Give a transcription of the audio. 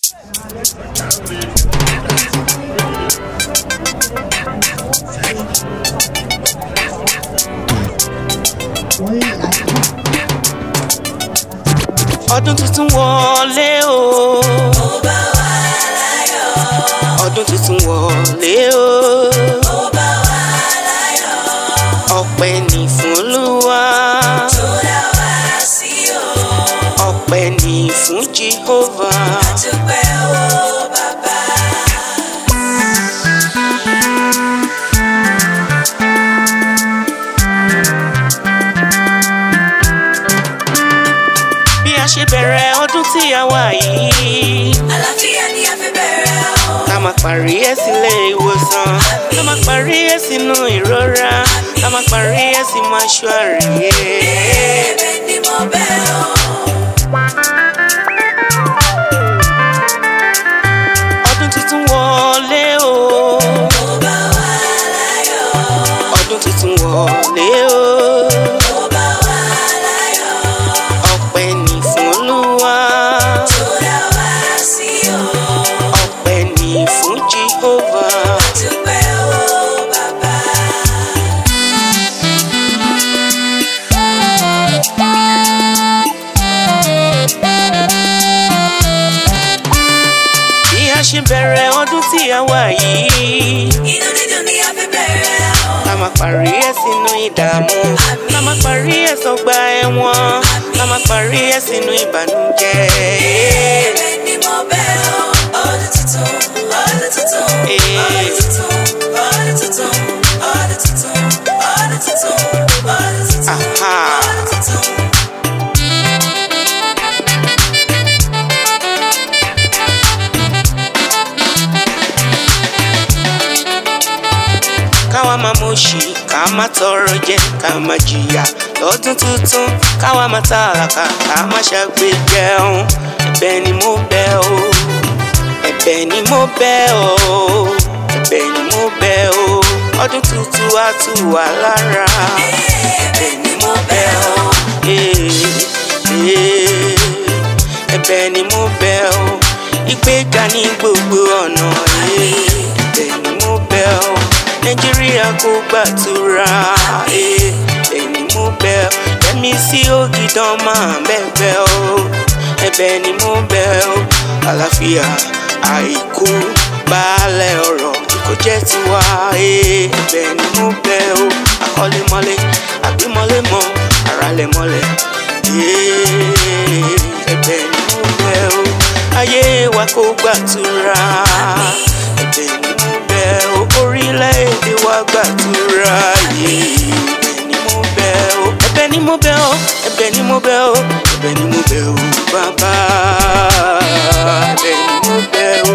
Ọdún tuntun wọlé o. Ó bá wa láyọ̀. Ọdún tuntun wọlé o. Ó bá wa láyọ̀. Ọpẹ́ ni fún Olúwa. Tó dá wa sí o. Ọpẹ́ ni fún Jehovah. A dúpẹ́ o bàbá. Ṣe bẹ̀rẹ̀ ọdún tí a wà yìí. Àlàáfíà ni a fi bẹ̀rẹ̀ o. Ká máa parí ẹ̀ sílé ìwòsàn. Ká máa parí ẹ̀ sínú ìrora. Ká máa parí ẹ̀ sí mọ́ṣúárì. Ẹ̀bẹ̀ ni mo bẹ̀ ọ́. Ọdún tuntun wọlé o. Ó bá wa láyọ̀. Ọdún tuntun wọlé o. Ṣe bẹ̀rẹ̀ ọdún tí a wà yìí. Inú dídùn ni a fi bẹ̀rẹ̀ o. Ká máa parí ẹ̀ sínú ìdààmú. Ká máa parí ẹ̀ sọ́gbà ẹ̀wọ̀n. Ká máa parí ẹ̀ sínú ìbànújẹ́. Ẹ̀bẹ̀ ni mo bẹ̀ ọ́. Ọdún tuntun, ọdún tuntun, ọdún tuntun, ọdún tuntun, ọdún tuntun, ọdún tuntun, ọdún tuntun, ọdún tuntun. Káwa máa mọ̀ṣì, ká má tọrọ jẹ, ká má jìyà lọ́dún tuntun. Káwa máa tàlàkà, ká má ṣàgbé jẹun. Ẹ̀bẹ̀ ni mo bẹ̀ ọ́. Ẹ̀bẹ̀ ni mo bẹ̀ ọ́. Ẹ̀bẹ̀ ni mo bẹ̀ ọ́. Ọdún tuntun á tù wá lára. Ẹ̀bẹ̀ ni mo bẹ̀ ọ́. Ẹ̀bẹ̀ ni mo bẹ̀ ọ́. Ìgbéga ní gbogbo ọ̀nà. Ẹ̀bẹ̀ ni mo bẹ̀ ọ́. Nàìjíríà kò gbàdúrà. Ẹ̀bẹ̀ ni mo bẹ̀ ọ́. Ẹ̀mí sí Ògìdán máa bẹ̀bẹ̀ ọ́. Ẹ̀bẹ̀ ni mo bẹ̀ ọ́. Àlàáfíà àìkú baálẹ̀ ọ̀rọ̀ kò jẹ́ tiwa. Ẹ̀bẹ̀ ni mo bẹ̀ ọ́. Akọ́lémọ́lé àbímọ́lémọ́ àràlẹ̀mọ́lẹ̀. Ẹ̀bẹ̀ ni mo bẹ̀ ọ́. Ayé wa kò gbàdúrà. Ẹ̀bẹ̀ ni mo bẹ̀ ọ́. Orílẹ̀-èdè wa gbàdúrà. Ẹ̀bẹ̀ ni mo bẹ̀ ọ́. Ẹ̀bẹ̀ ni mo bẹ̀ ọ́. Ẹ̀bẹ̀ ni mo bẹ̀ ọ́. Ẹ̀bẹ̀ ni mo bẹ̀ ọ́ bàbá. Ẹ̀bẹ̀ ni mo bẹ̀ ọ́.